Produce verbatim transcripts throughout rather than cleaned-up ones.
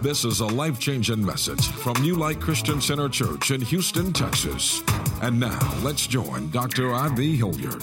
This is a life-changing message from New Light Christian Center Church in Houston, Texas. And now, let's join Doctor I V Hilliard.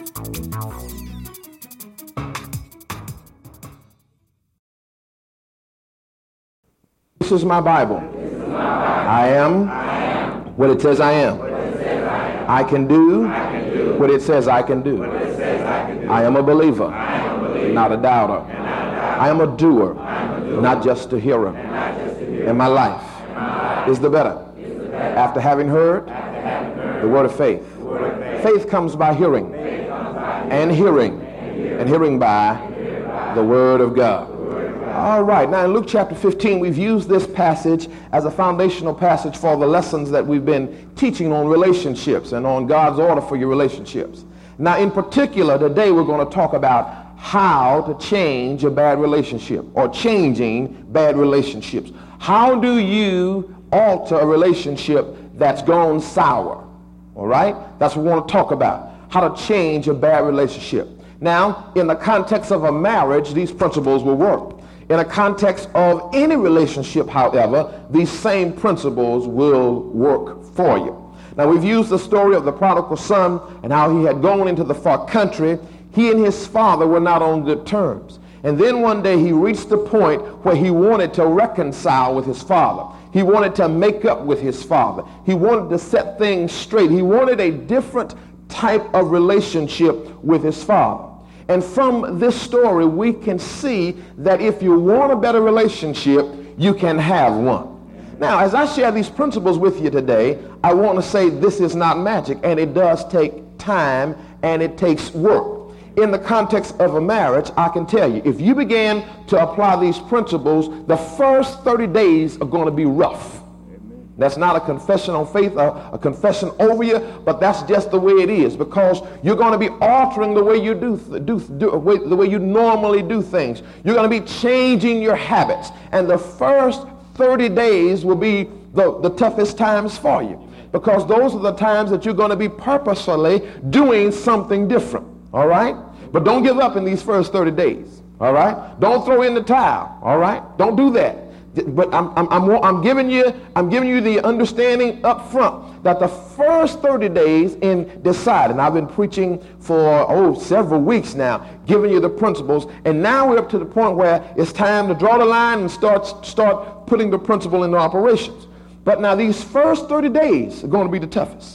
This is my Bible. This is my Bible. I am, I am what it says I am. what it says I am. I can do, I can do what it says I can do. what it says I can do. I am a believer, I am a believer, not a doubter. and not a doubter. I am a doer, I am a doer, not just a hearer. and not just a hearer. And my life And my life is the better is the better after having heard after having heard the word of faith. the word of faith. Faith comes by hearing, Faith comes by and hearing, and hearing by the word of God. All right, now in Luke chapter fifteen, we've used this passage as a foundational passage for the lessons that we've been teaching on relationships and on God's order for your relationships. Now in particular, today we're going to talk about how to change a bad relationship or changing bad relationships. How do you alter a relationship that's gone sour? All right, that's what we want to talk about. How to change a bad relationship. Now, in the context of a marriage, these principles will work. In a context of any relationship, however, these same principles will work for you. Now, we've used the story of the prodigal son and how he had gone into the far country. He and his father were not on good terms. And then one day he reached the point where he wanted to reconcile with his father. He wanted to make up with his father. He wanted to set things straight. He wanted a different type of relationship with his father. And from this story, we can see that if you want a better relationship, you can have one. Now, as I share these principles with you today, I want to say this is not magic, and it does take time, and it takes work. In the context of a marriage, I can tell you, if you begin to apply these principles, the first thirty days are going to be rough. That's not a confession on faith, a, a confession over you, but that's just the way it is, because you're going to be altering the way you do, do, do the way you normally do things. You're going to be changing your habits, and the first thirty days will be the, the toughest times for you, because those are the times that you're going to be purposefully doing something different. All right? But don't give up in these first thirty days. All right? Don't throw in the towel. All right? Don't do that. But I'm, I'm, I'm, I'm giving you, I'm giving you the understanding up front that the first thirty days in deciding, I've been preaching for, oh, several weeks now, giving you the principles, and now we're up to the point where it's time to draw the line and start, start putting the principle into operations. But now these first thirty days are going to be the toughest.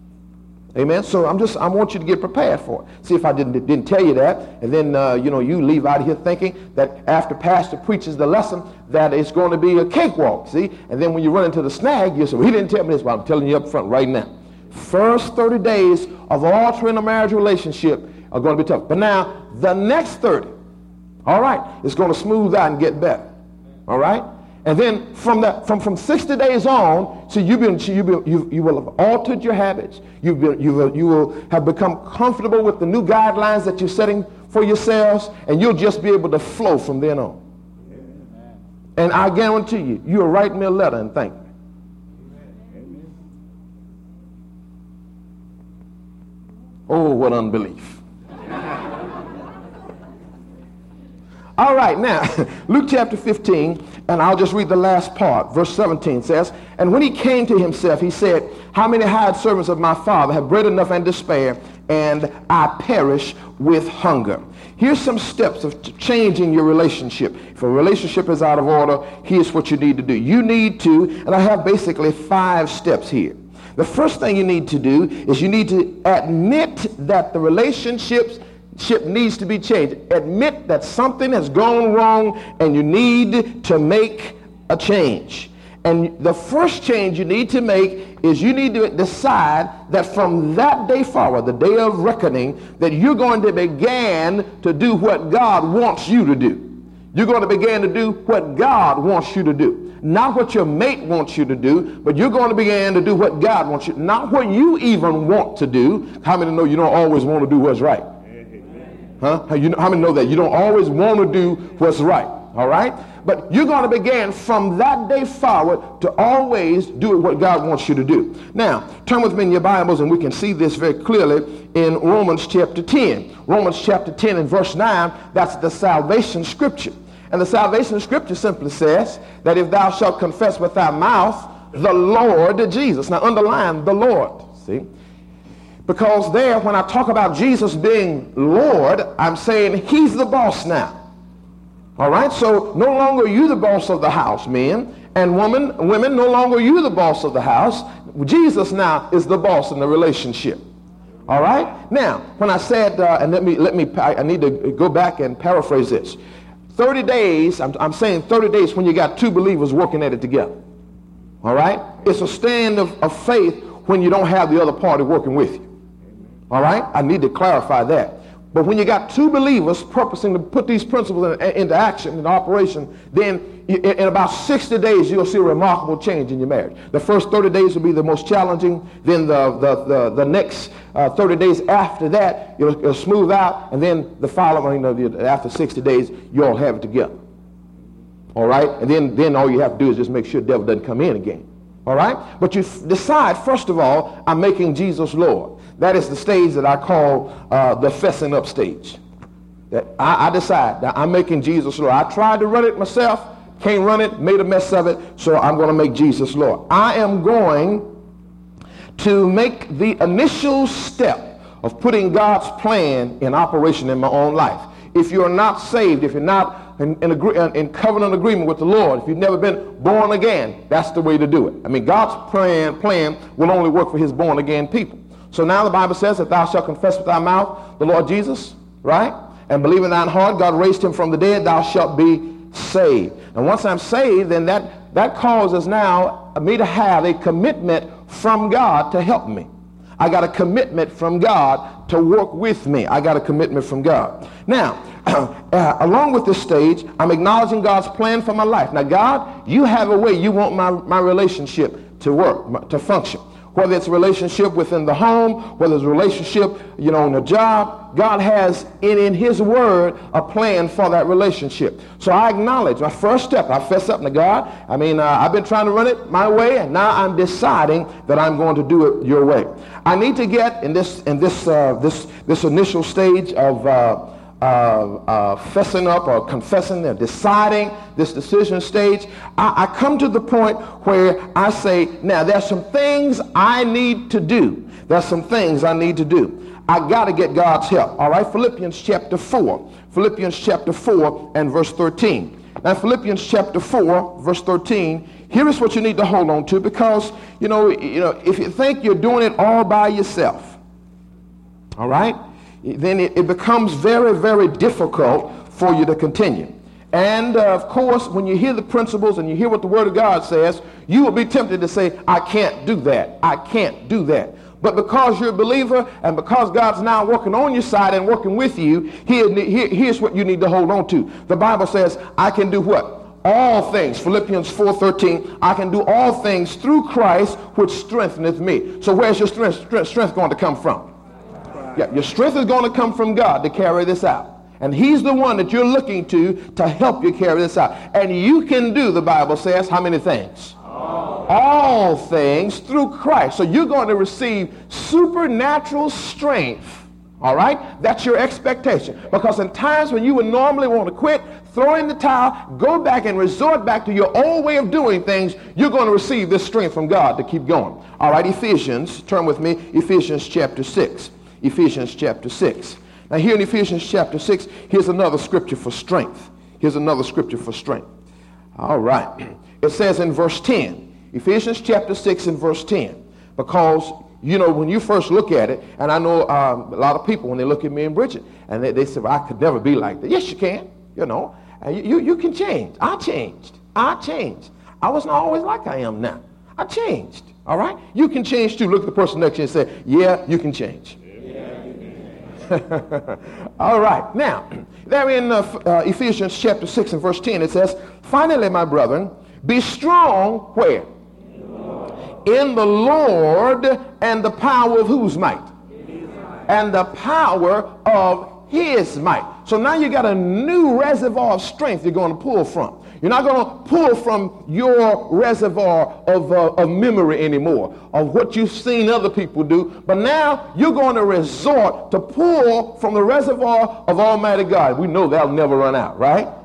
Amen. So I'm just, I want you to get prepared for it. See if I didn't didn't tell you that, and then uh, you know you leave out of here thinking that after pastor preaches the lesson that it's going to be a cakewalk. See, and then when you run into the snag, you say, well, he didn't tell me this, but I'm telling you up front right now. First thirty days of altering a marriage relationship are going to be tough. But now the next thirty, all right, it's going to smooth out and get better. All right. And then from that, from, from sixty days on, so you've been, you been, you you will have altered your habits. You've been, you will, you will have become comfortable with the new guidelines that you're setting for yourselves, and you'll just be able to flow from then on. Amen. And I guarantee you, you'll write me a letter and thank me. Amen. Oh, what unbelief. All right, now, Luke chapter fifteen, and I'll just read the last part. Verse seventeen says, and when he came to himself, he said, how many hired servants of my father have bread enough and to spare, and I perish with hunger. Here's some steps of changing your relationship. If a relationship is out of order, here's what you need to do. You need to, and I have basically five steps here. The first thing you need to do is you need to admit that the relationships Ship needs to be changed. Admit that something has gone wrong and you need to make a change. And the first change you need to make is you need to decide that from that day forward, the day of reckoning, that you're going to begin to do what God wants you to do. You're going to begin to do what God wants you to do. Not what your mate wants you to do, but you're going to begin to do what God wants you to do. Not what you even want to do. How many know you don't always want to do what's right? Huh? How, you know, how many know that? You don't always want to do what's right, all right? But you're going to begin from that day forward to always do what God wants you to do. Now, turn with me in your Bibles, and we can see this very clearly in Romans chapter ten. Romans chapter ten and verse nine, that's the salvation scripture. And the salvation of Scripture simply says that if thou shalt confess with thy mouth the Lord Jesus. Now underline the Lord, see? Because there, when I talk about Jesus being Lord, I'm saying he's the boss now. All right? So no longer are you the boss of the house, men and women. Women, no longer are you the boss of the house. Jesus now is the boss in the relationship. All right? Now, when I said, uh, and let me, let me, I need to go back and paraphrase this. thirty days, I'm, I'm saying thirty days when you got two believers working at it together. All right? It's a stand of, of faith when you don't have the other party working with you. All right? I need to clarify that. But when you got two believers purposing to put these principles in, into action, into operation, then in, in about sixty days, you'll see a remarkable change in your marriage. The first thirty days will be the most challenging. Then the, the, the, the next uh, thirty days after that, it'll, it'll smooth out. And then the following, you know, after sixty days, you'll have it together. All right? And then, then all you have to do is just make sure the devil doesn't come in again. All right? But you f- decide, first of all, I'm making Jesus Lord. That is the stage that I call uh, the fessing up stage. That I, I decide that I'm making Jesus Lord. I tried to run it myself, can't run it, made a mess of it, so I'm going to make Jesus Lord. I am going to make the initial step of putting God's plan in operation in my own life. If you're not saved, if you're not in, in, agree, in covenant agreement with the Lord, if you've never been born again, that's the way to do it. I mean, God's plan, plan will only work for his born again people. So now the Bible says that thou shalt confess with thy mouth the Lord Jesus, right? And believe in thine heart God raised him from the dead, thou shalt be saved. And once I'm saved, then that, that causes now me to have a commitment from God to help me. I got a commitment from God to work with me. I got a commitment from God. Now, uh, along with this stage, I'm acknowledging God's plan for my life. Now, God, you have a way you want my, my relationship to work, to function. Whether it's a relationship within the home, whether it's a relationship, you know, on the job, God has in, in his word a plan for that relationship. So I acknowledge my first step. I fess up to God. I mean, uh, I've been trying to run it my way, and now I'm deciding that I'm going to do it your way. I need to get in this in this uh, this this initial stage of uh, Uh, uh, fessing up or confessing and deciding this decision stage. I, I come to the point where I say, now there's some things I need to do. There's some things I need to do. I got to get God's help. All right, Philippians chapter four. Philippians chapter four and verse thirteen. Now Philippians chapter four, verse thirteen, here is what you need to hold on to, because, you know, you know, if you think you're doing it all by yourself, all right, then it, it becomes very, very difficult for you to continue. And uh, of course, when you hear the principles and you hear what the Word of God says, you will be tempted to say, I can't do that. I can't do that. But because you're a believer and because God's now working on your side and working with you, here, here, here's what you need to hold on to. The Bible says, I can do what? All things. Philippians four thirteen, I can do all things through Christ which strengtheneth me. So where's your strength, strength, strength going to come from? Yeah, your strength is going to come from God to carry this out. And he's the one that you're looking to to help you carry this out. And you can do, the Bible says, how many things? All, All things through Christ. So you're going to receive supernatural strength. All right? That's your expectation. Because in times when you would normally want to quit, throw in the towel, go back and resort back to your old way of doing things, you're going to receive this strength from God to keep going. All right, Ephesians, turn with me, Ephesians chapter six. Ephesians chapter six. Now here in Ephesians chapter six, here's another scripture for strength. Here's another scripture for strength. All right. It says in verse ten, Ephesians chapter six and verse ten, because, you know, when you first look at it, and I know um, a lot of people, when they look at me and Bridget, and they, they say, well, I could never be like that. Yes, you can, you know. And you, you, you can change. I changed. I changed. I wasn't always like I am now. I changed. All right? You can change too. Look at the person next to you and say, yeah, you can change. All right. Now, there in uh, uh, Ephesians chapter six and verse ten, it says, finally, my brethren, be strong where? In the Lord, in the Lord and the power of whose might? And the power of his might. So now you got a new reservoir of strength you're going to pull from. You're not going to pull from your reservoir of, uh, of memory anymore, of what you've seen other people do, but now you're going to resort to pull from the reservoir of Almighty God. We know that'll never run out, right? Amen.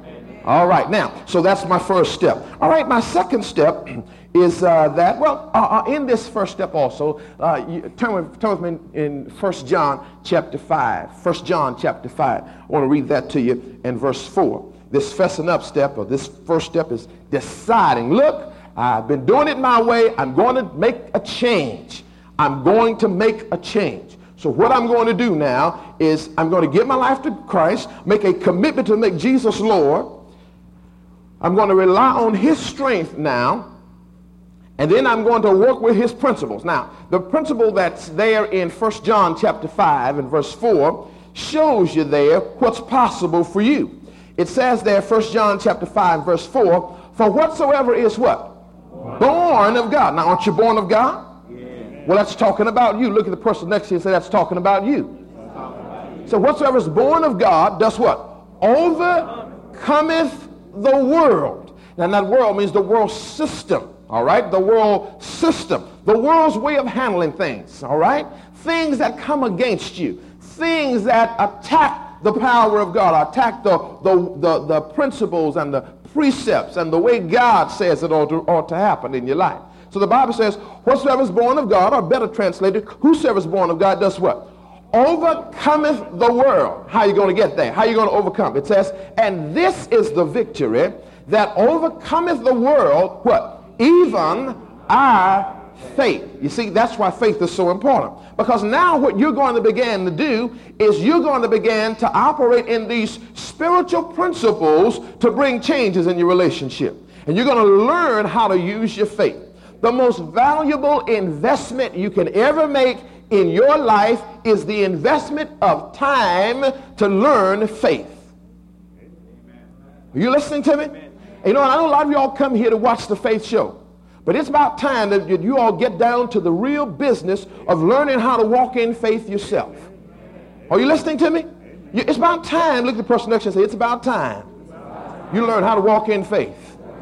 All right, now, so that's my first step. All right, my second step is uh, that, well, uh, uh, in this first step also, uh, you, turn, with, turn with me in, in First John chapter five. First John chapter five. I want to read that to you in verse four. This fessing up step, or this first step, is deciding, look, I've been doing it my way. I'm going to make a change. I'm going to make a change. So what I'm going to do now is I'm going to give my life to Christ, make a commitment to make Jesus Lord. I'm going to rely on his strength now, and then I'm going to work with his principles. Now, the principle that's there in First John chapter five and verse four shows you there what's possible for you. It says there, First John chapter five verse four, for whatsoever is what? Born of God. Now, aren't you born of God? Yeah. Well, that's talking about you. Look at the person next to you and say, that's talking about you. So whatsoever is born of God does what? Overcometh the world. Now that world means the world system, all right? The world system, the world's way of handling things, all right? Things that come against you, things that attack the power of God, attack the, the, the, the principles and the precepts and the way God says it ought to, ought to happen in your life. So the Bible says, whatsoever is born of God, or better translated, whosoever is born of God does what? Overcometh the world. How are you going to get there? How are you going to overcome? It says, and this is the victory that overcometh the world, what? Even our faith. You see, that's why faith is so important. Because now what you're going to begin to do is you're going to begin to operate in these spiritual principles to bring changes in your relationship. And you're going to learn how to use your faith. The most valuable investment you can ever make in your life is the investment of time to learn faith. Are you listening to me? And you know, I know a lot of y'all come here to watch the faith show, but it's about time that you all get down to the real business of learning how to walk in faith yourself. Are you listening to me? It's about time. Look at the person next to you and say, it's about time you learn how to walk in faith.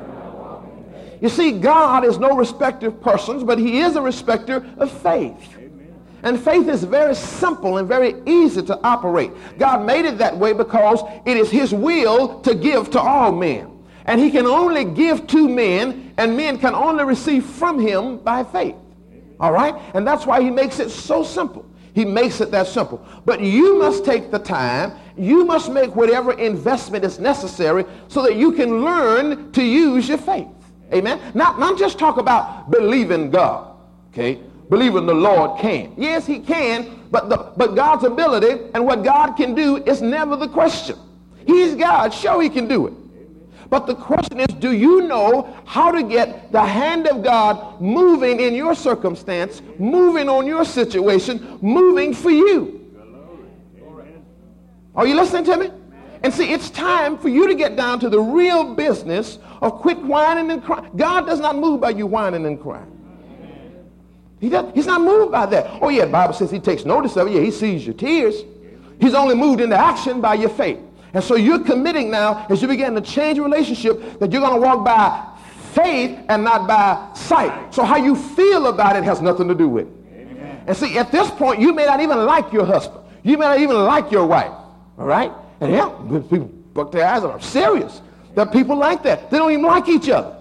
You see, God is no respecter of persons, but he is a respecter of faith. And faith is very simple and very easy to operate. God made it that way because it is his will to give to all men. And he can only give to men, and men can only receive from him by faith. All right? And that's why he makes it so simple. He makes it that simple. But you must take the time. You must make whatever investment is necessary so that you can learn to use your faith. Amen? Not, not just talk about believing God. Okay? Believing the Lord can. Yes, he can, but, the, but God's ability and what God can do is never the question. He's God. Sure, he can do it. But the question is, do you know how to get the hand of God moving in your circumstance, moving on your situation, moving for you? Are you listening to me? And see, it's time for you to get down to the real business of quit whining and crying. God does not move by you whining and crying. He does, he's not moved by that. Oh, yeah, the Bible says he takes notice of it. Yeah, he sees your tears. He's only moved into action by your faith. And so you're committing now, as you begin to change your relationship, that you're going to walk by faith and not by sight. So how you feel about it has nothing to do with it. Amen. And see, at this point, you may not even like your husband. You may not even like your wife. All right? And yeah, people buck their eyes and are serious. There are people like that. They don't even like each other.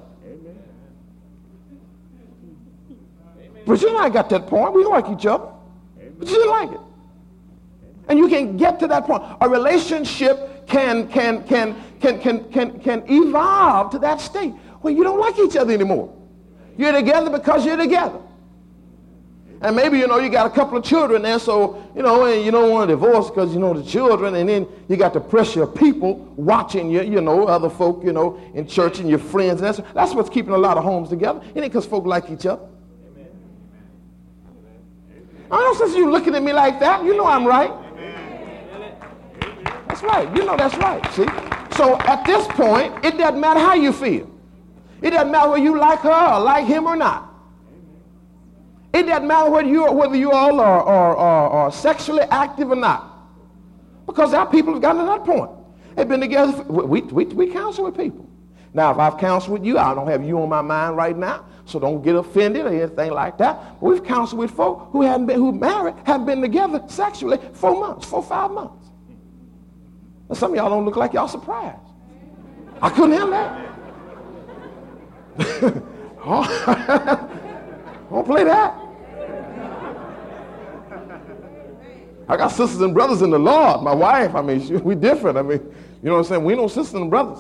But you and I got that point. We don't like each other. But you didn't like it. And you can get to that point. A relationship can can can can can can can evolve to that state where you don't like each other anymore. You're together because you're together. And maybe, you know, you got a couple of children there, so, you know, and you don't want to divorce because, you know, the children, and then you got the pressure of people watching you, you know, other folk, you know, in church and your friends. And that's, that's what's keeping a lot of homes together. It ain't because folk like each other. I don't know, since you looking at me like that, you know I'm right. That's right. You know that's right. See? So at this point, it doesn't matter how you feel. It doesn't matter whether you like her or like him or not. It doesn't matter whether you whether you all are, are, are, are sexually active or not. Because our people have gotten to that point. They've been together. For, we, we, we counsel with people. Now, if I've counseled with you, I don't have you on my mind right now, so don't get offended or anything like that. But we've counseled with folk who hadn't been, who married, haven't been together sexually four months, four, five months. Now, some of y'all don't look like y'all surprised. I couldn't handle that. Oh, don't play that. I got sisters and brothers in the Lord. My wife, I mean, she, we different. I mean, you know what I'm saying? We know sisters and brothers.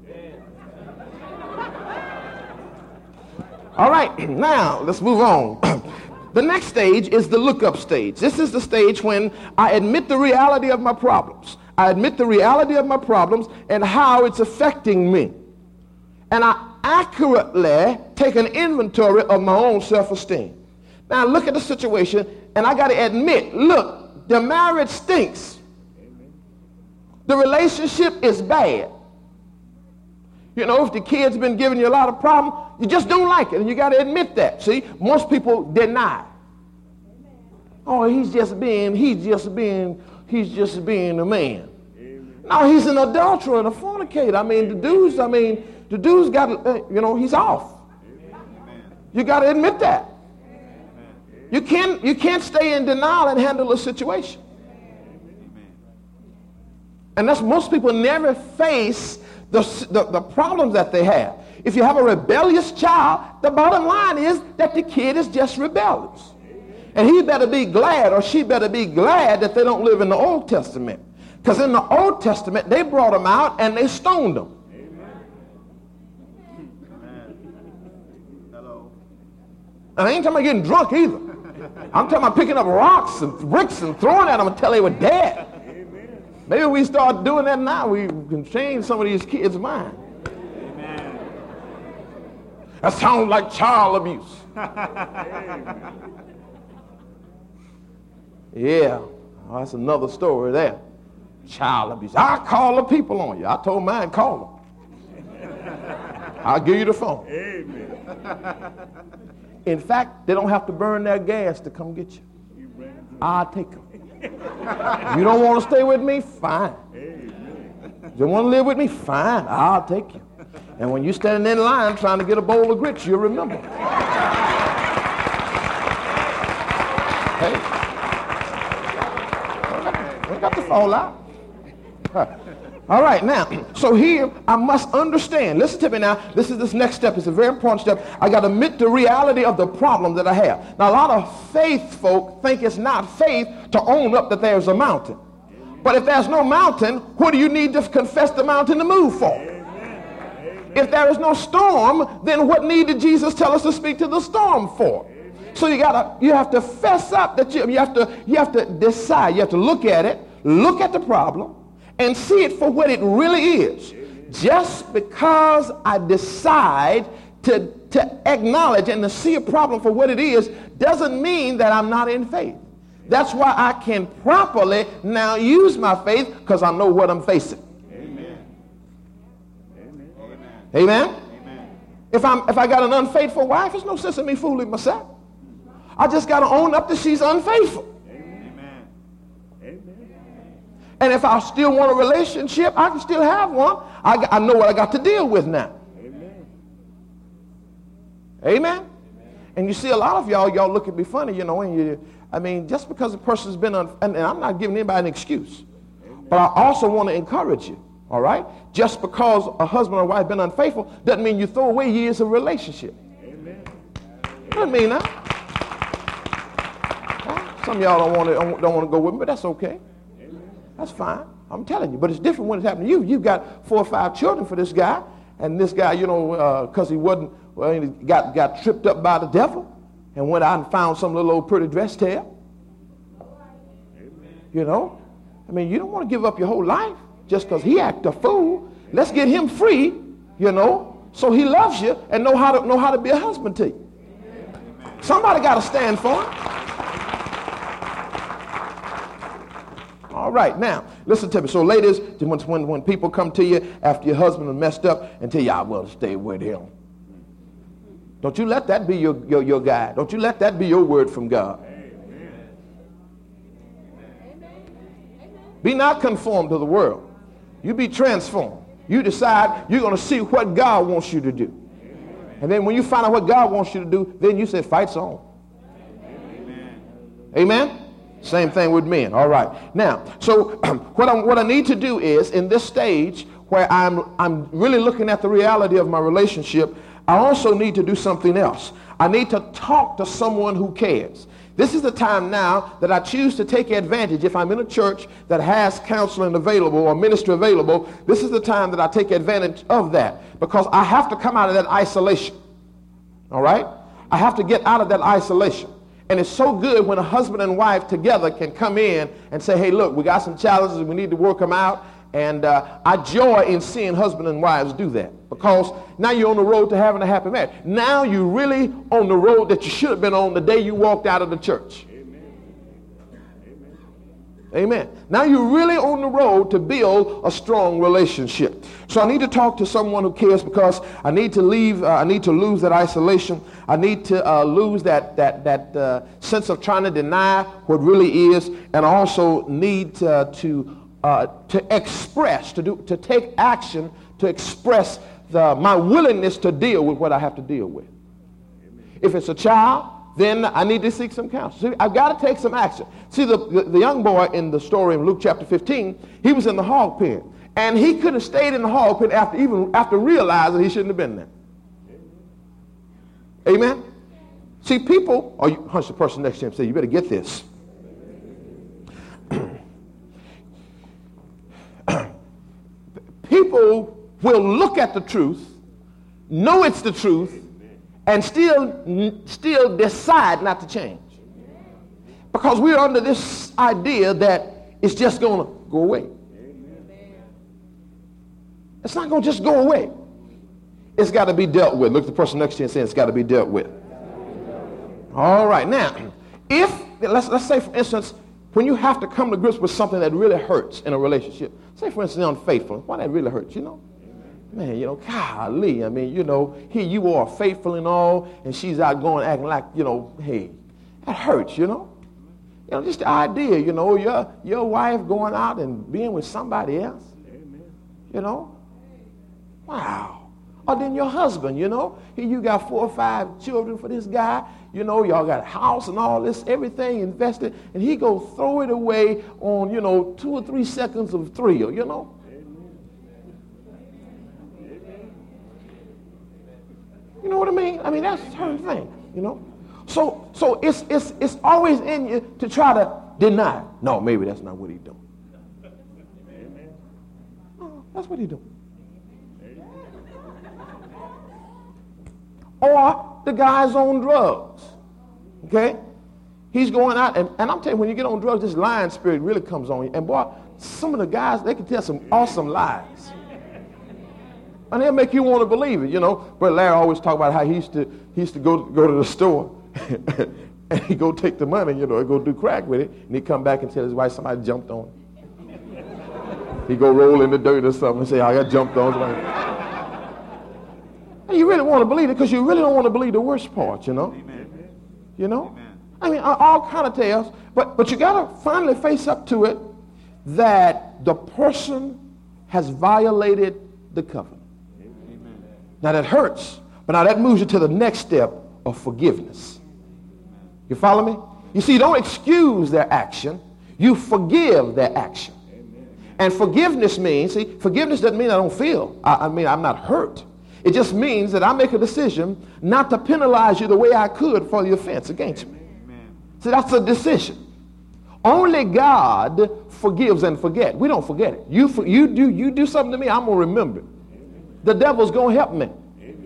All right, now let's move on. The next stage is the look-up stage. This is the stage when I admit the reality of my problems. I admit the reality of my problems and how it's affecting me. And I accurately take an inventory of my own self-esteem. Now look at the situation, and I got to admit, look, the marriage stinks. The relationship is bad. You know, if the kid's been giving you a lot of problems, you just don't like it, and you got to admit that. See, most people deny. Oh, he's just being, he's just being, he's just being a man. No, he's an adulterer and a fornicator. I mean, the dude's, I mean, the dude's got, uh, you know, he's off. You got to admit that. You can't, you can't stay in denial and handle a situation. And that's, most people never face the, the, the problems that they have. If you have a rebellious child, the bottom line is that the kid is just rebellious. And he better be glad, or she better be glad, that they don't live in the Old Testament. Because in the Old Testament, they brought them out and they stoned them. And I ain't talking about getting drunk either. I'm talking about picking up rocks and bricks and throwing at them until they were dead. Amen. Maybe we start doing that now. We can change some of these kids' minds. Amen. That sounds like child abuse. Yeah, well, that's another story there. Child abuse. I call the people on you. I told mine, call them. I'll give you the phone. Amen. In fact, they don't have to burn their gas to come get you. I'll take them. You don't want to stay with me? Fine. You want to live with me? Fine. I'll take you. And when you're standing in line trying to get a bowl of grits, you'll remember. Hey. We got to fall out. All right, now, so here I must understand. Listen to me now. This is this next step. It's a very important step. I got to admit the reality of the problem that I have. Now, a lot of faith folk think it's not faith to own up that there's a mountain. But if there's no mountain, what do you need to confess the mountain to move for? If there is no storm, then what need did Jesus tell us to speak to the storm for? So you gotta, you have to fess up that you, you have to, you have to decide. You have to look at it, look at the problem, and see it for what it really is. Just because I decide to, to acknowledge and to see a problem for what it is doesn't mean that I'm not in faith. That's why I can properly now use my faith, because I know what I'm facing. Amen. Amen. Amen. Amen. If I'm if I got an unfaithful wife, there's no sense in me fooling myself. I just got to own up that she's unfaithful. Amen. Amen. And if I still want a relationship, I can still have one. I, I know what I got to deal with now. Amen. Amen. And you see, a lot of y'all, y'all look at me funny, you know, and you, I mean, just because a person's been, un, and, and I'm not giving anybody an excuse, but I also want to encourage you, all right? Just because a husband or wife been unfaithful doesn't mean you throw away years of relationship. Amen. Doesn't mean that. Well, some of y'all don't want to don't want to go with me, but that's okay. That's fine. I'm telling you. But it's different when it's happening to you. You've got four or five children for this guy, and this guy, you know, because uh, he wasn't, well, he got, got tripped up by the devil and went out and found some little old pretty dress tail. You know? I mean, you don't want to give up your whole life just because he act a fool. Let's get him free, you know, so he loves you and know how to know how to be a husband to you. Somebody got to stand for him. All right, now, listen to me. So ladies, when, when, when people come to you after your husband is messed up and tell you, I will stay with him. Don't you let that be your, your, your guide. Don't you let that be your word from God. Amen. Be not conformed to the world. You be transformed. You decide you're going to see what God wants you to do. Amen. And then when you find out what God wants you to do, then you say, fight's on. Amen. Amen? Same thing with men. All right. Now, so what, I'm, what I need to do is, in this stage, where I'm, I'm really looking at the reality of my relationship, I also need to do something else. I need to talk to someone who cares. This is the time now that I choose to take advantage. If I'm in a church that has counseling available or ministry available, this is the time that I take advantage of that, because I have to come out of that isolation. All right? I have to get out of that isolation. And it's so good when a husband and wife together can come in and say, hey, look, we got some challenges and we need to work them out. And uh, I joy in seeing husband and wives do that, because now you're on the road to having a happy marriage. Now you're really on the road that you should have been on the day you walked out of the church. Amen. Amen. Amen. Now you're really on the road to build a strong relationship. So I need to talk to someone who cares, because I need to leave. Uh, I need to lose that isolation. I need to uh, lose that that that uh, sense of trying to deny what really is, and I also need uh, to. Uh, to express, to do, to take action, to express the, my willingness to deal with what I have to deal with. Amen. If it's a child, then I need to seek some counsel. See, I've got to take some action. See, the, the, the young boy in the story in Luke chapter fifteen, he was in the hog pen, and he could have stayed in the hog pen after even after realizing he shouldn't have been there. Amen. Amen? See, people, or you hunch the person next to him and say, you better get this. People will look at the truth, know it's the truth, and still, still decide not to change. Because we're under this idea that it's just going to go away. It's not going to just go away. It's got to be dealt with. Look at the person next to you and say, it's got to be dealt with. All right. Now, if, let's, let's say, for instance, when you have to come to grips with something that really hurts in a relationship, say, for instance, unfaithful. Why that really hurts, you know? Man, you know, golly, I mean, you know, here you are faithful and all, and she's out going acting like, you know, hey, that hurts, you know? You know, just the idea, you know, your, your wife going out and being with somebody else, you know? Wow. Or then your husband, you know, here you got four or five children for this guy, you know, y'all got a house and all this, everything invested, and he go throw it away on, you know, two or three seconds of thrill, you know. You know what I mean? I mean, that's her thing, you know. So so it's it's it's always in you to try to deny. No, maybe that's not what he's doing. Oh, that's what he's doing. Or the guy's on drugs, okay? He's going out, and, and I'm telling you, when you get on drugs, this lying spirit really comes on you. And boy, some of the guys, they can tell some awesome lies. And they'll make you want to believe it, you know. But Larry always talk about how he used to, he used to go, go to the store, and he'd go take the money, you know, and go do crack with it, and he'd come back and tell his wife somebody jumped on him. He'd go roll in the dirt or something and say, I got jumped on. And you really want to believe it, because you really don't want to believe the worst part, you know. Amen. You know? Amen. I mean, all kind of tales, but, but you got to finally face up to it that the person has violated the covenant. Amen. Now that hurts, but now that moves you to the next step of forgiveness. Amen. You follow me? You see, you don't excuse their action, you forgive their action. Amen. And forgiveness means, see, forgiveness doesn't mean I don't feel, I, I mean I'm not hurt. It just means that I make a decision not to penalize you the way I could for the offense against me. Amen. See, that's a decision. Only God forgives and forget. We don't forget it. You, you, do, you do something to me, I'm going to remember it. Amen. The devil's going to help me.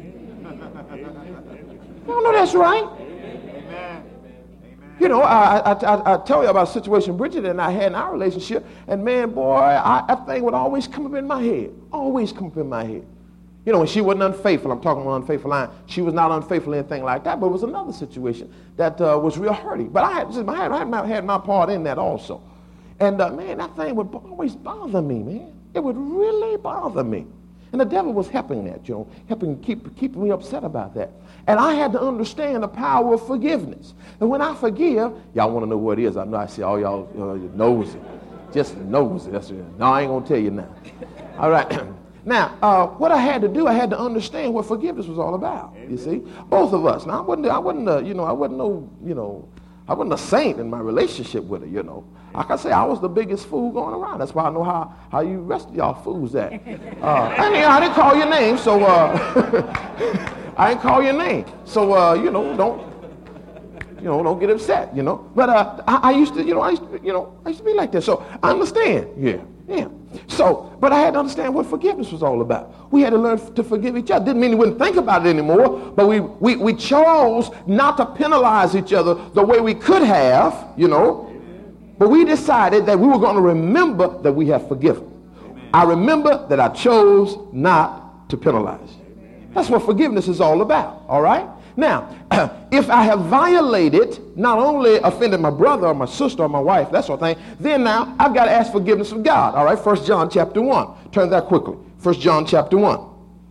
You don't know that's right. Amen. You know, I, I, I, I tell you about a situation Bridget and I had in our relationship, and man, boy, I, that thing would always come up in my head. Always come up in my head. You know, when she wasn't unfaithful, I'm talking about unfaithful line, she was not unfaithful or anything like that, but it was another situation that uh, was real hurting. But I had, I, had, I had, my, had my part in that also. And uh, man, that thing would always bother me, man. It would really bother me. And the devil was helping that, you know, helping keep keeping me upset about that. And I had to understand the power of forgiveness. And when I forgive, y'all want to know what it is. I know I see all y'all uh, knows it. Just knows it. That's it. No, I ain't going to tell you now. All right. Now, uh, what I had to do, I had to understand what forgiveness was all about. You see, both of us. Now, I wasn't, I wasn't, uh, you know, I wasn't no, you know, I wasn't a saint in my relationship with her, you know. Like I say, I was the biggest fool going around. That's why I know how, how you rest of y'all fools at. Uh, I, mean, I didn't call your name, so uh, I didn't call your name. So, uh, you know, don't, you know, don't get upset, you know. But uh, I, I used to, you know, I used to, you know, I used to be like that. So I understand, yeah, yeah. So, but I had to understand what forgiveness was all about. We had to learn to forgive each other. Didn't mean we wouldn't think about it anymore, but we, we, we chose not to penalize each other the way we could have, you know. But we decided that we were going to remember that we have forgiven. Amen. I remember that I chose not to penalize. Amen. That's what forgiveness is all about, all right? Now, if I have violated, not only offended my brother or my sister or my wife, that sort of thing, then now I've got to ask forgiveness of God, all right? First John chapter one. Turn that quickly. First John chapter one.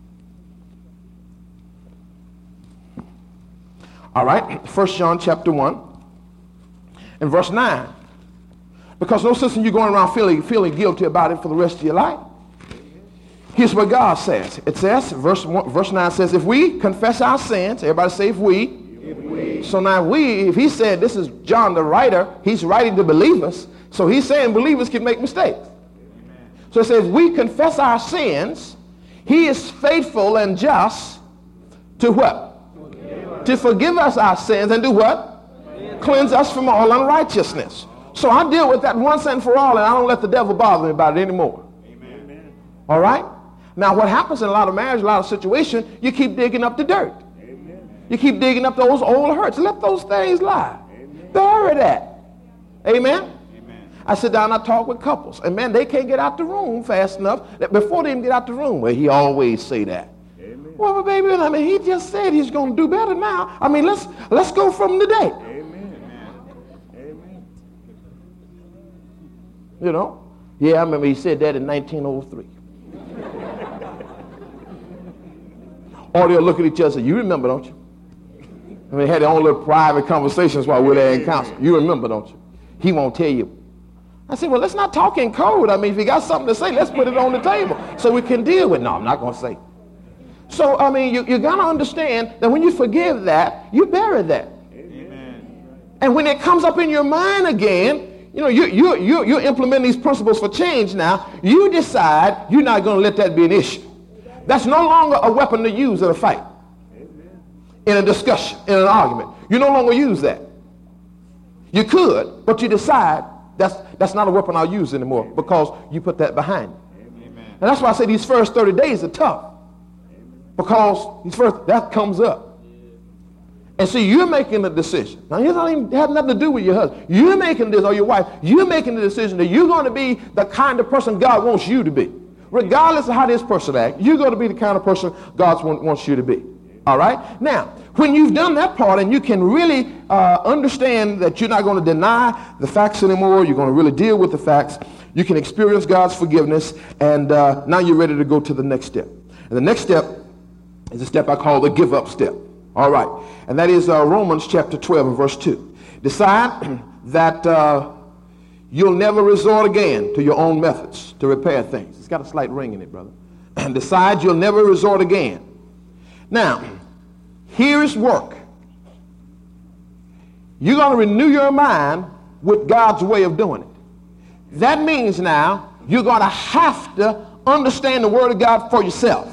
All right, First John chapter one and verse nine. Because no sense in you going around feeling, feeling guilty about it for the rest of your life. Here's what God says. It says, verse one, verse nine says, if we confess our sins, everybody say if we. If we. So now we, if he said, this is John the writer, he's writing to believers. So he's saying believers can make mistakes. Amen. So it says, we confess our sins. He is faithful and just to what? Forgive to forgive us our sins and do what? Forgive. Cleanse us from all unrighteousness. So I deal with that once and for all, and I don't let the devil bother me about it anymore. Amen. All right? Now, what happens in a lot of marriage, a lot of situations, you keep digging up the dirt. Amen. You keep digging up those old hurts. Let those things lie. Amen. Bury that. Amen? Amen? I sit down and I talk with couples, and man, they can't get out the room fast enough. That before they even get out the room, well, he always say that. Amen. Well, but baby, I mean, he just said he's going to do better now. I mean, let's let's go from today. You know? Yeah, I remember he said that in nineteen oh three. Or they'll look at each other and say, you remember, don't you? I mean, they had their own little private conversations while we're there in council. You remember, don't you? He won't tell you. I said, well, let's not talk in code. I mean, if you got something to say, let's put it on the table so we can deal with it. No, I'm not going to say. So, I mean, you, you got to understand that when you forgive that, you bury that. Amen. And when it comes up in your mind again, you know, you, you, you, you're implementing these principles for change now. You decide you're not going to let that be an issue. That's no longer a weapon to use in a fight, in a discussion, in an argument. You no longer use that. You could, but you decide that's, that's not a weapon I'll use anymore because you put that behind you. And that's why I say these first thirty days are tough, because these first, that comes up. And see, you're making a decision. Now, it doesn't even have nothing to do with your husband. You're making this, or your wife, you're making the decision that you're going to be the kind of person God wants you to be. Regardless of how this person acts, you're going to be the kind of person God wants you to be. All right? Now, when you've done that part and you can really uh, understand that you're not going to deny the facts anymore, you're going to really deal with the facts, you can experience God's forgiveness, and uh, now you're ready to go to the next step. And the next step is a step I call the give up step. All right, and that is uh, Romans chapter twelve and verse two. Decide that uh, you'll never resort again to your own methods to repair things. It's got a slight ring in it, brother. And decide you'll never resort again. Now, here is work. You're going to renew your mind with God's way of doing it. That means now you're going to have to understand the Word of God for yourself.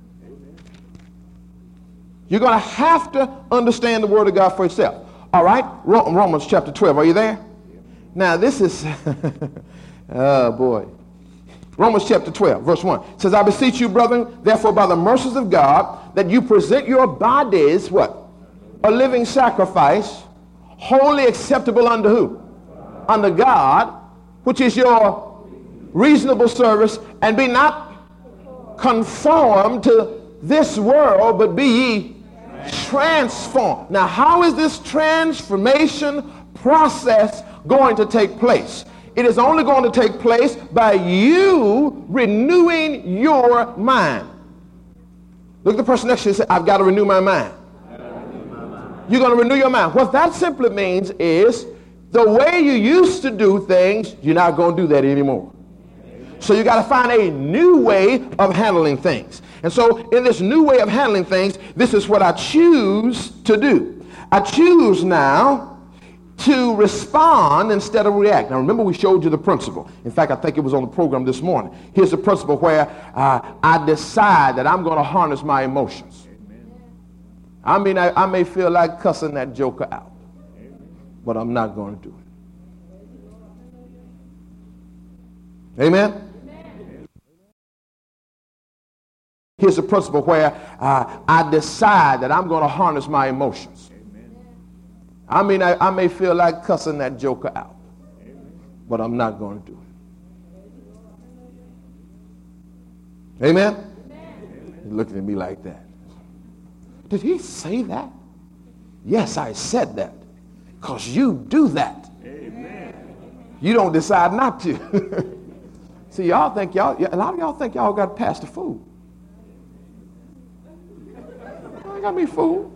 You're going to have to understand the Word of God for yourself. All right? Romans chapter twelve. Are you there? Now, this is, oh, boy. Romans chapter twelve, verse one. It says, I beseech you, brethren, therefore, by the mercies of God, that you present your bodies, what? A living sacrifice, wholly acceptable unto who? Unto God, which is your reasonable service, and be not conformed to this world, but be ye transformed. Now, how is this transformation process going to take place? It is only going to take place by you renewing your mind. Look at the person next to you and say, I've got to renew my mind. You're going to renew your mind. What that simply means is the way you used to do things, you're not going to do that anymore. So you got to find a new way of handling things. And so in this new way of handling things, this is what I choose to do. I choose now to respond instead of react. Now remember, we showed you the principle. In fact, I think it was on the program this morning. Here's the principle where uh, I decide that I'm going to harness my emotions. Amen. I mean, I, I may feel like cussing that joker out, amen, but I'm not going to do it. Amen? Amen. Here's the principle where uh, I decide that I'm going to harness my emotions. I mean, I, I may feel like cussing that joker out, amen, but I'm not going to do it. Amen? Amen? He's looking at me like that. Did he say that? Yes, I said that. Because you do that. Amen. You don't decide not to. See, y'all think y'all, a lot of y'all think y'all got past the fool. I ain't got me fooled.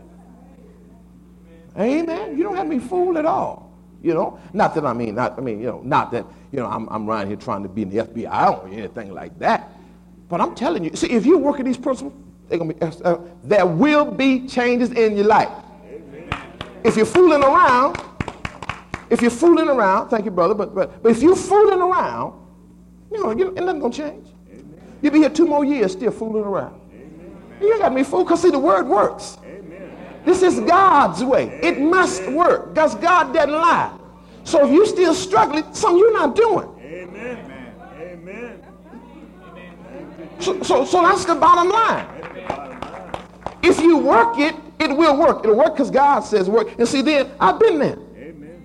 Amen. You don't have me fooled at all. You know, not that I mean, not I mean, you know, not that you know I'm I'm around here trying to be in the F B I or anything like that. But I'm telling you, see, if you work at these principles, they're gonna be, uh, there will be changes in your life. Amen. If you're fooling around, if you're fooling around, thank you, brother. But but but if you're fooling around, you know, you, ain't nothing gonna change. Amen. You'll be here two more years still fooling around. Amen. You ain't got me fooled, because see, the word works. This is God's way. It must work because God doesn't lie. So if you're still struggling, something you're not doing. Amen. Amen. So, so, so that's the bottom line. If you work it, it will work. It'll work because God says work. And see, then I've been there. Amen.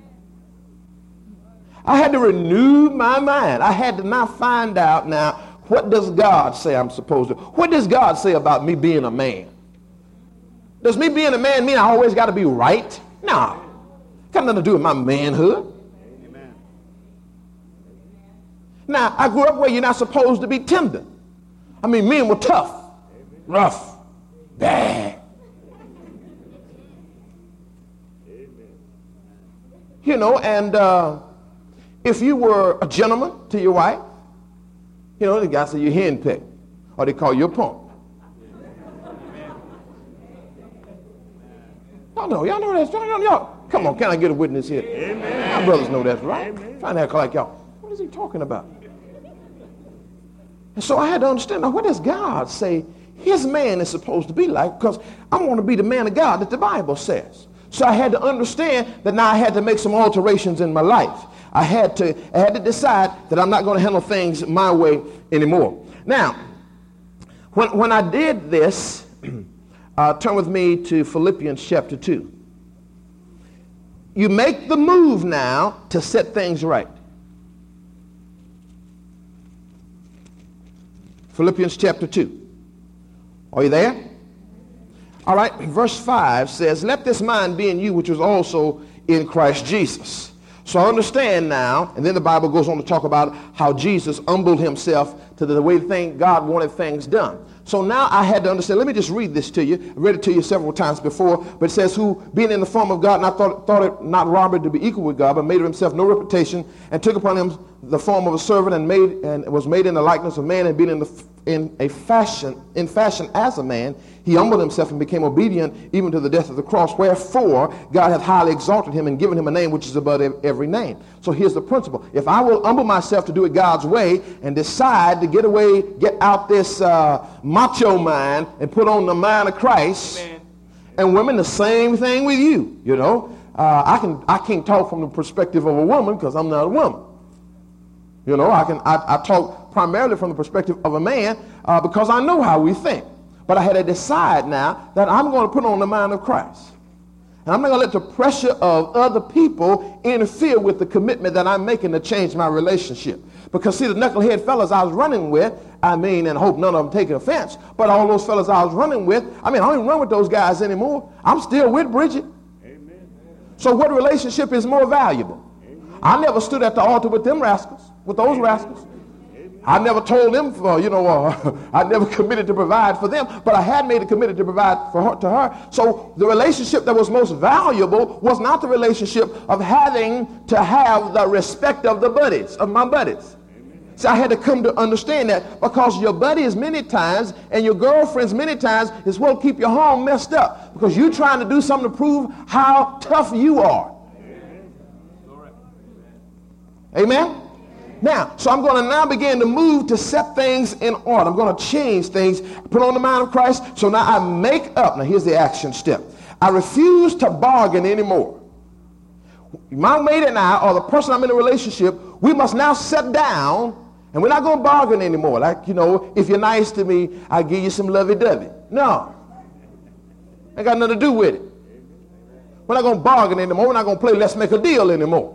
I had to renew my mind. I had to now find out now, what does God say I'm supposed to? What does God say about me being a man? Does me being a man mean I always got to be right? No. Got nothing to do with my manhood. Amen. Now, I grew up where you're not supposed to be tender. I mean, men were tough, amen, rough, bad. Amen. You know, and uh, if you were a gentleman to your wife, you know, the guy said you're henpecked, or they call you a punk. Y'all know, y'all know that's right. Y'all, y'all, come on, can I get a witness here? Amen. My brothers know that's right. Amen. Trying to act like y'all. What is he talking about? And so I had to understand, now what does God say his man is supposed to be like? Because I want to be the man of God that the Bible says. So I had to understand that now I had to make some alterations in my life. I had to, I had to decide that I'm not going to handle things my way anymore. Now, when, when I did this, Uh, turn with me to Philippians chapter two. You make the move now to set things right. Philippians chapter two. Are you there? All right, verse five says, let this mind be in you which was also in Christ Jesus. So I understand now, and then the Bible goes on to talk about how Jesus humbled himself to the way thing God wanted things done. So now I had to understand. Let me just read this to you. I read it to you several times before, but it says, who being in the form of God, and I thought, thought it not robbery to be equal with God, but made of himself no reputation, and took upon him the form of a servant, and made and was made in the likeness of man, and being in the in a fashion in fashion as a man, he humbled himself and became obedient even to the death of the cross. Wherefore God hath highly exalted him and given him a name which is above every name. So here's the principle. If I will humble myself to do it God's way and decide to get away, get out this uh, macho mind and put on the mind of Christ, amen, and women, the same thing with you. You know, uh, I can I can't talk from the perspective of a woman because I'm not a woman. You know, I can I, I talk primarily from the perspective of a man uh, because I know how we think. But I had to decide now that I'm going to put on the mind of Christ. And I'm not going to let the pressure of other people interfere with the commitment that I'm making to change my relationship. Because see, the knucklehead fellas I was running with, I mean, and I hope none of them take offense, but all those fellas I was running with, I mean, I don't even run with those guys anymore. I'm still with Bridget. Amen. So what relationship is more valuable? Amen. I never stood at the altar with them rascals, with those rascals. I never told them, for, you know, uh, I never committed to provide for them, but I had made a commitment to provide for her, to her. So the relationship that was most valuable was not the relationship of having to have the respect of the buddies, of my buddies. Amen. So I had to come to understand that, because your buddies many times and your girlfriends many times is what will keep your home messed up, because you're trying to do something to prove how tough you are. Amen. Amen? Now, so I'm going to now begin to move to set things in order. I'm going to change things, put on the mind of Christ. So now I make up. Now here's the action step. I refuse to bargain anymore. My mate and I, or the person I'm in a relationship, we must now sit down, and we're not going to bargain anymore. Like, you know, if you're nice to me, I'll give you some lovey-dovey. No. Ain't got nothing to do with it. We're not going to bargain anymore. We're not going to play let's make a deal anymore.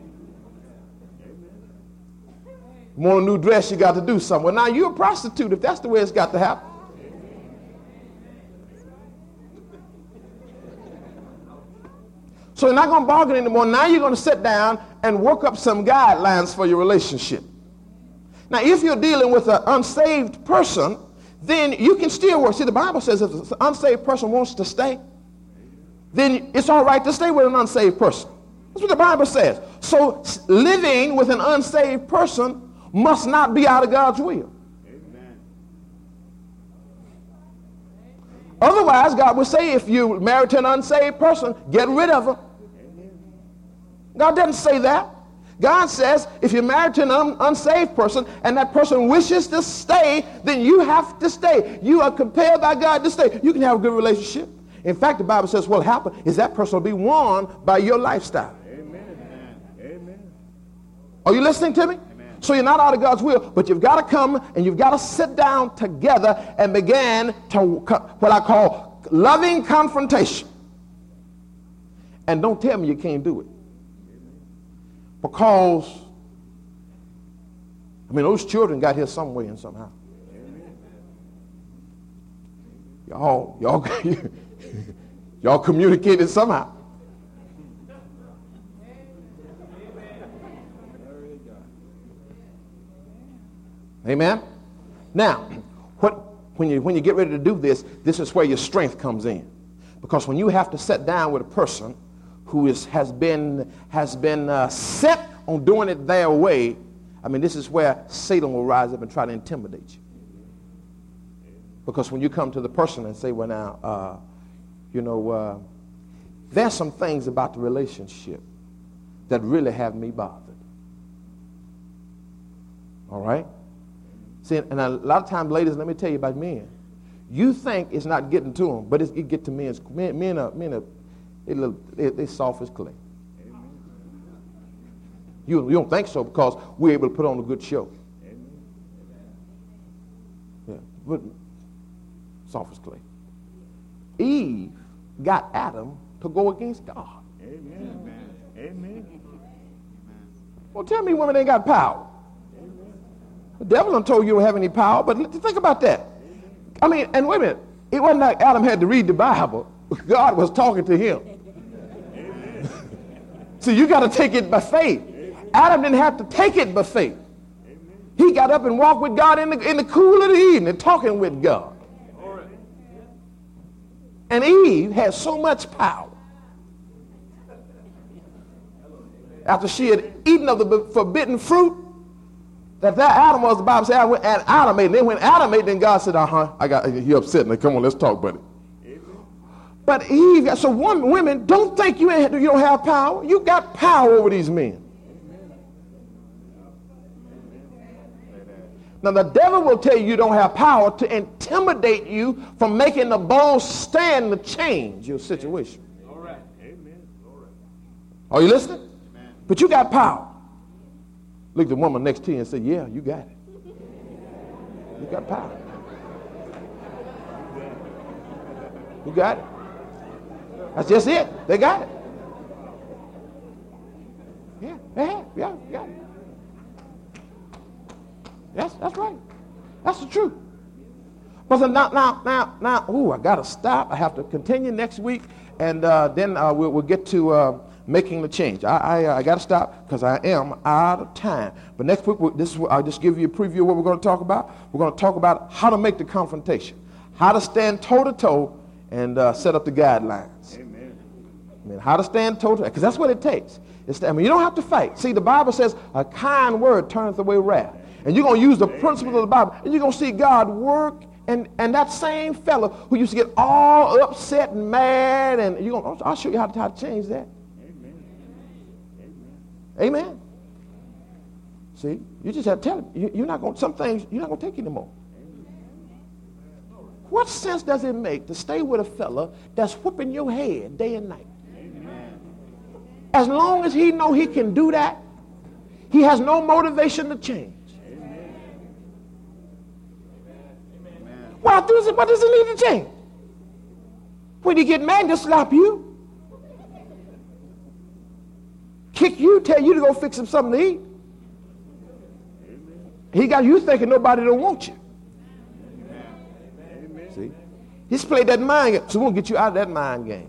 You want a new dress, you got to do something. Well, now you're a prostitute if that's the way it's got to happen. So you're not going to bargain anymore. Now you're going to sit down and work up some guidelines for your relationship. Now, if you're dealing with an unsaved person, then you can still work. See, the Bible says if an unsaved person wants to stay, then it's all right to stay with an unsaved person. That's what the Bible says. So living with an unsaved person must not be out of God's will. Amen. Otherwise, God would say if you're married to an unsaved person, get rid of her. God doesn't say that. God says if you're married to an un- unsaved person and that person wishes to stay, then you have to stay. You are compelled by God to stay. You can have a good relationship. In fact, the Bible says what will happen is that person will be won by your lifestyle. Amen. Amen. Are you listening to me? Amen. So you're not out of God's will, but you've got to come and you've got to sit down together and begin to what I call loving confrontation. And don't tell me you can't do it. Because, I mean, those children got here some way and somehow. Y'all, y'all, y'all communicated somehow. Amen? Now, what, when, you, when you get ready to do this, this is where your strength comes in. Because when you have to sit down with a person who is, has been, has been uh, set on doing it their way, I mean, this is where Satan will rise up and try to intimidate you. Because when you come to the person and say, well, now, uh, you know, uh, there's some things about the relationship that really have me bothered. All right? See, and a lot of times, ladies, let me tell you about men. You think it's not getting to them, but it's, it get to men. Men, men are, men are they, little, they, they soft as clay. You, you don't think so because we're able to put on a good show. Yeah, but soft as clay. Eve got Adam to go against God. Amen. Amen. Well, tell me women ain't got power. The devil done told you you don't have any power, but think about that. I mean, and wait a minute. It wasn't like Adam had to read the Bible. God was talking to him. So you got to take it by faith. Adam didn't have to take it by faith. He got up and walked with God in the, in the cool of the evening, talking with God. And Eve had so much power. After she had eaten of the forbidden fruit, that that Adam was, the Bible said, and Adam ate. And then when Adam ate, then God said, uh-huh, I got you upset. Now come on, let's talk, buddy. But Eve, so one, women, don't think you, ain't, you don't have power. You got power over these men. Now the devil will tell you you don't have power to intimidate you from making a bold stand to change your situation. All right. Amen. All right. Are you listening? Amen. But you got power. Look at the woman next to you and say, yeah, you got it. You got power. You got it. That's just it. They got it. Yeah, they have. Yeah, you got it. Yes, that's right. That's the truth. But so now, now, now, now, ooh, I got to stop. I have to continue next week, and uh, then uh, we'll, we'll get to uh, making the change. I, I, uh, I got to stop because I am out of time. But next week, this is what, I'll just give you a preview of what we're going to talk about. We're going to talk about how to make the confrontation, how to stand toe-to-toe and uh, set up the guidelines. Amen. I mean, how to stand toe-to-toe, because that's what it takes. It's, I mean, you don't have to fight. See, the Bible says a kind word turneth away wrath. And you're going to use the principles of the Bible, and you're going to see God work, and, and that same fellow who used to get all upset and mad, and you're going to, I'll show you how to, how to change that. Amen. Amen. See, you just have to tell him, you, you're not going, some things you're not going to take anymore. What sense does it make to stay with a fella that's whipping your head day and night? Amen. As long as he know he can do that, he has no motivation to change. Amen. What does it, what does it need to change? When you get mad, just slap you, kick you, tell you to go fix him something to eat. Amen. He got you thinking nobody don't want you. See? He's played that mind game, so we'll get you out of that mind game.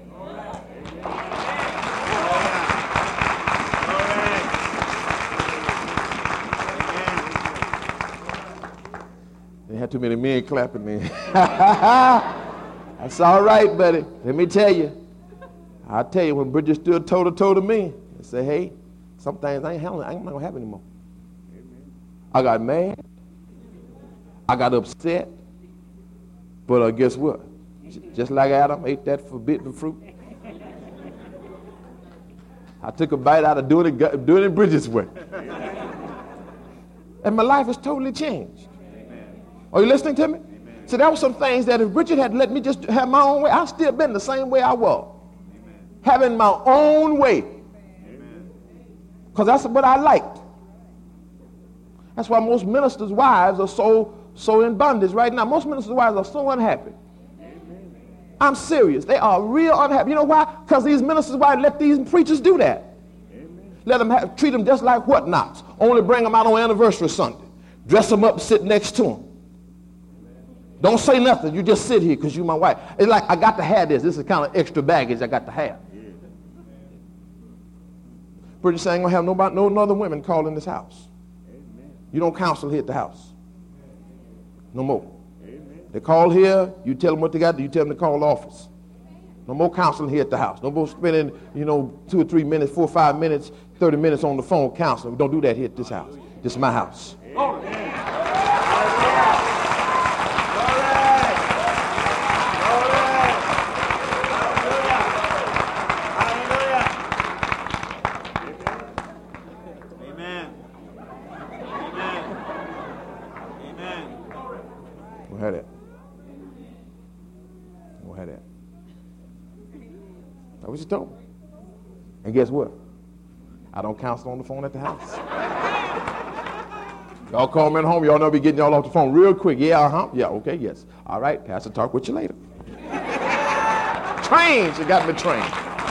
They had too many men clapping me. That's all right, buddy. Let me tell you. I'll tell you, when Bridget stood toe to toe to me and said, hey, some things I ain't handling, I ain't gonna have anymore. I got mad. I got upset. But uh, guess what? Just like Adam ate that forbidden fruit, I took a bite out of doing it, doing it Bridget's way. And my life has totally changed. Amen. Are you listening to me? Amen. So there were some things that if Bridget had let me just have my own way, I'd still been the same way I was. Amen. Having my own way. Because that's what I liked. That's why most ministers' wives are so So in bondage right now. Most ministers' wives are so unhappy. Amen. I'm serious. They are real unhappy. You know why? Because these ministers' wives let these preachers do that. Amen. Let them have, treat them just like what nots. Only bring them out on anniversary Sunday. Dress them up, sit next to them. Amen. Don't say nothing. You just sit here because you're my wife. It's like, I got to have this. This is kind of extra baggage I got to have. Yeah. Pretty saying, I'm going to have nobody, no other women call in this house. Amen. You don't counsel here at the house. No more. Amen. They call here, you tell them what they got to do, you tell them to call the office. No more counseling here at the house. No more spending, you know, two or three minutes, four or five minutes, thirty minutes on the phone counseling. We don't do that here at this house. This is my house. Amen. Had that. We'll have that. That's what you told me. And guess what? I don't counsel on the phone at the house. Y'all call me at home. Y'all know be getting y'all off the phone real quick. Yeah, uh-huh. Yeah, okay, yes. All right, Pastor, talk with you later. Trained. She got me trained.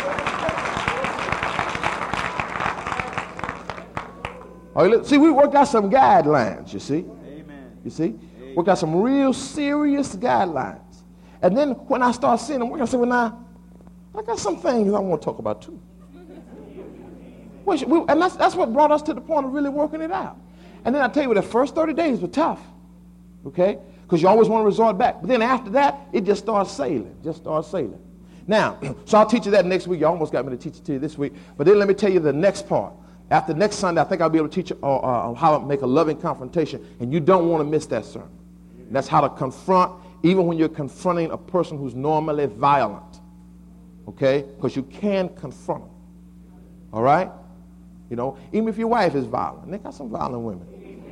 Oh, see, we worked out some guidelines, you see. Amen. You see? We got some real serious guidelines. And then when I start seeing them, I say, well, now, I got some things I want to talk about too. We should, we, and that's, that's what brought us to the point of really working it out. And then I tell you, the first thirty days were tough, okay? Because you always want to resort back. But then after that, it just starts sailing, just starts sailing. Now, so I'll teach you that next week. You almost got me to teach it to you this week. But then let me tell you the next part. After next Sunday, I think I'll be able to teach you uh, uh, how to make a loving confrontation. And you don't want to miss that sermon. And that's how to confront, even when you're confronting a person who's normally violent. Okay? Because you can confront them. All right? You know, even if your wife is violent. They got some violent women.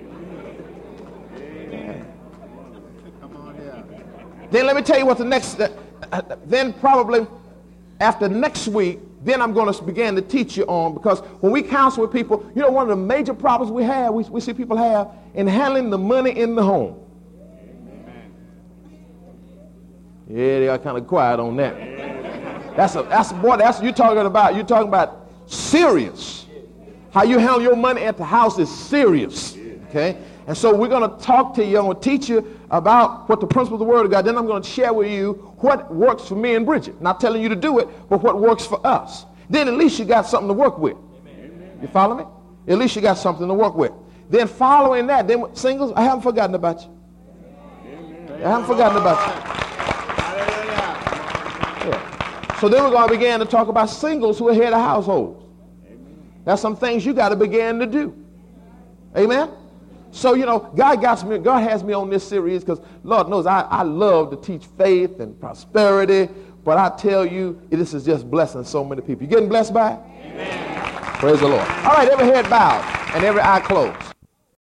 Yeah. Then let me tell you what the next, uh, uh, then probably after next week, then I'm going to begin to teach you on, because when we counsel with people, you know, one of the major problems we have, we, we see people have in handling the money in the home. Yeah, they got kind of quiet on that. That's a, that's boy, that's you're talking about, you're talking about serious. How you handle your money at the house is serious. Okay? And so we're going to talk to you, I'm going to teach you about what the principles of the Word of God. Then I'm going to share with you what works for me and Bridget. Not telling you to do it, but what works for us. Then at least you got something to work with. Amen. You follow me? At least you got something to work with. Then following that, then singles, I haven't forgotten about you. Amen. I haven't forgotten about you. Yeah. So then we're going to begin to talk about singles who are head of households. Amen. That's some things you got to begin to do. Amen? So, you know, God got me, God has me on this series because Lord knows I, I love to teach faith and prosperity, but I tell you, this is just blessing so many people. You getting blessed by it? Amen. Praise the Lord. All right, every head bowed and every eye closed.